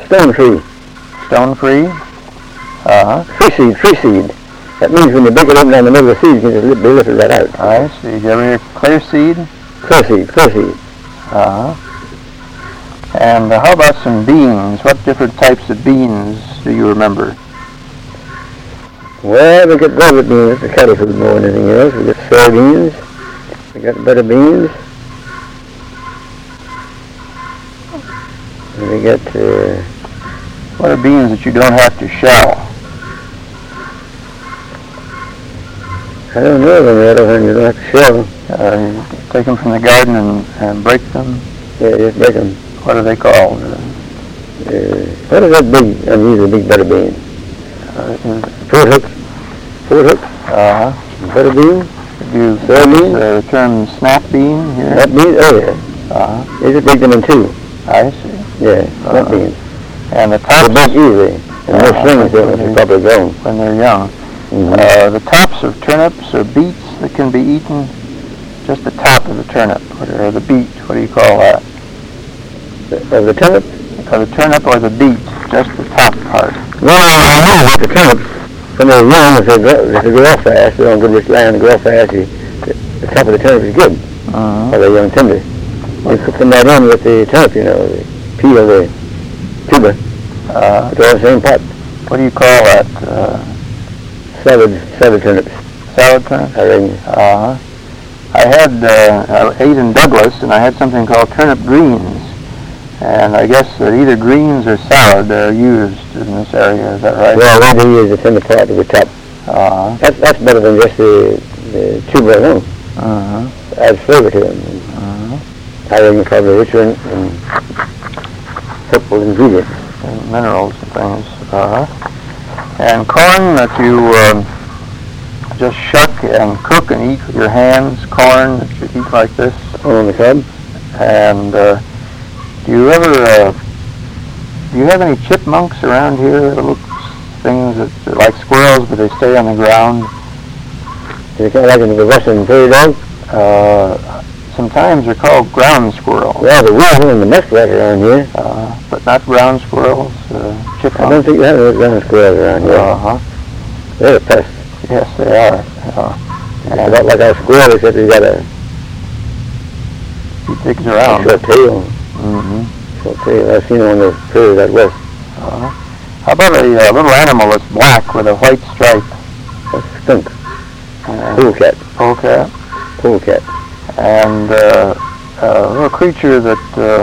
Stone tree. Stone tree? Tree seed. That means when you break it open down the middle of the seed, you can just be lifted right out. I see. Did you ever hear clear seed? Clear seed. And how about some beans? What different types of beans do you remember? Well, we get butter beans, the cattle food more than anything else. We get soybeans. We got butter beans. And we get... what are beans that you don't have to shell? I don't know them yet. You don't have to shell. You take them from the garden and break them? Yeah, just break them. What are they called? What is that big, unusual big butter bean? Fort Hook. Butter bean. Do you use the term snap bean here? Snap bean? Oh, yeah. They just break them in two. I see. Yeah, snap beans. And the tops... They're big easily. And no strings there when they're properly grown. When they're young. The tops of turnips or beets that can be eaten, just the top of the turnip, or the beet, what do you call that? Of the turnip? Or the turnip or the beet, just the top part. Well, I know about the turnips. When they're young, if they grow fast, they don't get this land to grow fast, the top of the turnip is good. While they're young tender. You cook them right in with the turnip, the peel of the tuber. It's all the same pot. What do you call that? Salad turnips. Salad turnips? I reckon. I ate in Douglas, and I had something called turnip greens. And I guess that either greens or salad are used in this area. Is that right? Well, we do use the tender part of the top. That's better than just the tuber alone. Adds flavor to them. I reckon probably richer in helpful ingredients. And minerals and things. And corn that you just shuck and cook and eat with your hands, corn that you eat like this. On the cob. And do you have any chipmunks around here? Little things that are like squirrels, but they stay on the ground. They kind of like in the western prairie dog? Sometimes they're called ground squirrels. Well, the weasel and the muskrat around here. But not ground squirrels, chipmunks. I don't think you have any ground squirrels around here. They're a pest. Yes, they are. It's about like our squirrel, except he's got he digs around. short tail. Short tail. I've seen him on the prairie out west. How about a little animal that's black with a white stripe? That's a skunk. Polecat. Polecat. And a little creature that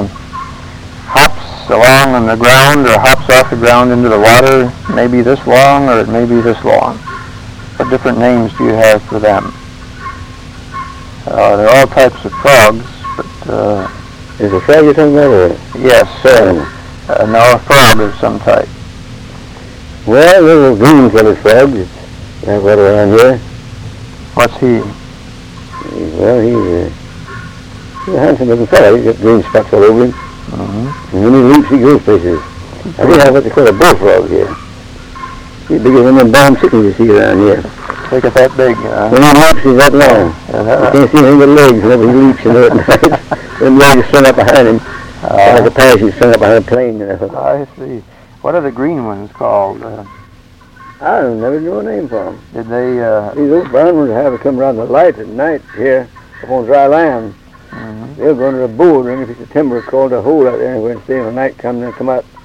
hops along on the ground or hops off the ground into the water, maybe this long or it may be this long. What different names do you have for them? There are all types of frogs, but... Is it a frog you're talking about? Or? Yes. No, a frog of some type. Well, little green-colored frogs. That's what around here. What's he? Well, he's a handsome-looking fellow. He's got green spots all over him. And when he leaps, he goes places. I think I have what they call a bullfrog here. He's bigger than them bomb chickens you see around here. Look at that big, When he leaps, he's that long. You can't see anything but legs whenever he leaps, you know, at night. Them legs strung up behind him. Like a parachute strung up behind a plane, you know. I see. What are the green ones called? I don't never knew a name for them. Did they... These old brown ones have to come around the light at night here up on dry land. They'll go under a board or any piece of timber called a hole out there, and when stay in the night, come out